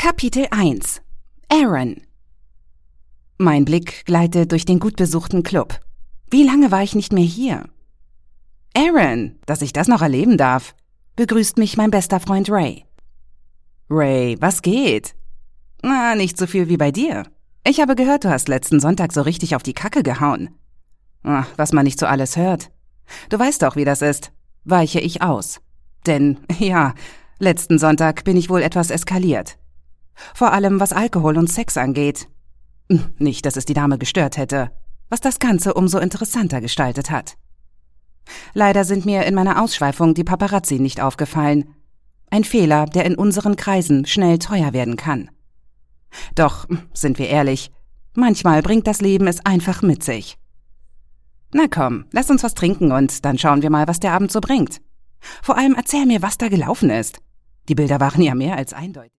Kapitel 1 Aaron. Mein Blick gleitet durch den gut besuchten Club. Wie lange war ich nicht mehr hier? Aaron, dass ich das noch erleben darf, begrüßt mich mein bester Freund Ray. Ray, was geht? Na, nicht so viel wie bei dir. Ich habe gehört, du hast letzten Sonntag so richtig auf die Kacke gehauen. Ach, was man nicht so alles hört. Du weißt doch, wie das ist. Weiche ich aus. Denn, ja, letzten Sonntag bin ich wohl etwas eskaliert. Vor allem, was Alkohol und Sex angeht. Nicht, dass es die Dame gestört hätte, was das Ganze umso interessanter gestaltet hat. Leider sind mir in meiner Ausschweifung die Paparazzi nicht aufgefallen. Ein Fehler, der in unseren Kreisen schnell teuer werden kann. Doch, sind wir ehrlich, manchmal bringt das Leben es einfach mit sich. Na komm, lass uns was trinken und dann schauen wir mal, was der Abend so bringt. Vor allem erzähl mir, was da gelaufen ist. Die Bilder waren ja mehr als eindeutig.